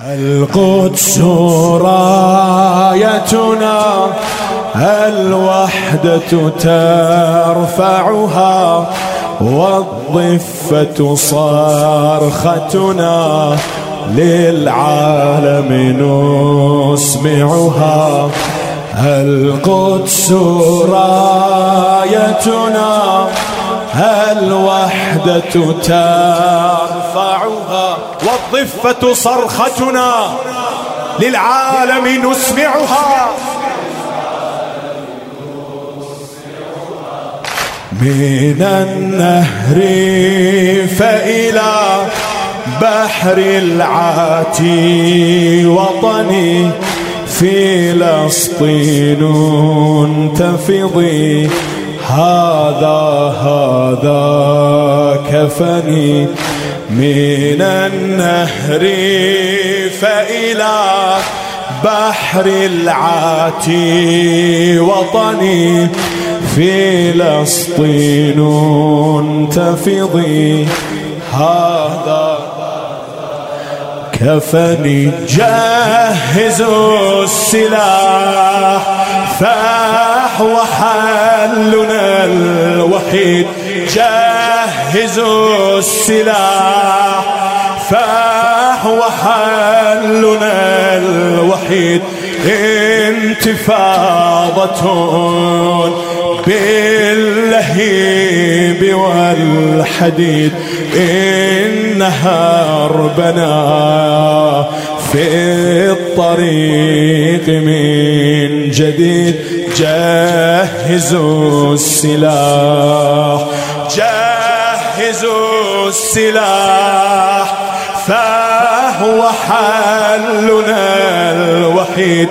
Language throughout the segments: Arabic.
القدس رايتنا الوحدة ترفعها، والضفة صرختنا للعالم نسمعها. القدس رايتنا الوحدة ترفعها، والضفة صرختنا للعالم نسمعها. من النهر فإلى بحر العاتي وطني، فلسطين تفضي، هذا كفني. من النهر فإلى بحر العاتي وطني، فلسطين تفضي، هذا كفني. جهزوا السلاح فهو حلنا الوحيد، جهزوا السلاح فهو حلنا الوحيد. انتفاضة باللهيب والحديد، إن هربنا في الطريق من جديد. جهزوا السلاح، جهزوا السلاح فهو حلنا الوحيد.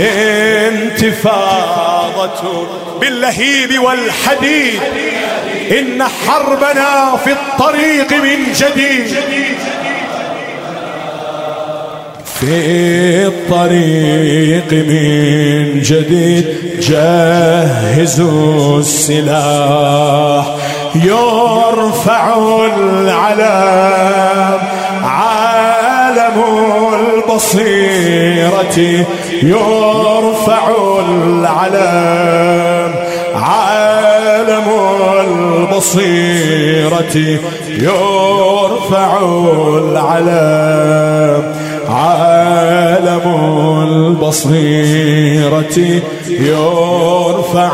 انتفاضة باللهيب والحديد، إن حربنا في الطريق من جديد، في الطريق من جديد. جهزوا السلاح، يرفع العلم، عالم البصيرة يرفع العلم، عالم البصيرة يرفع العلم، عالم البصيرة يرفع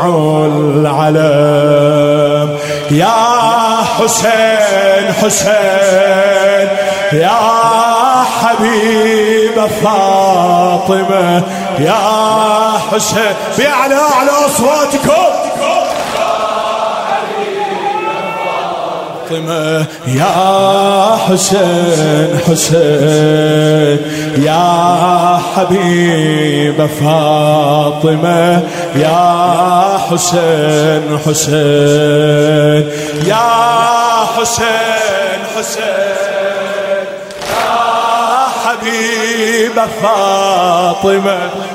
العلم. يا حسين حسين يا حبيب فاطمة، يا حسين بأعلى أصواتكم، يا حسين حسين يا حبيب فاطمة، يا حسين حسين يا حسين حسين يا حبيب فاطمة.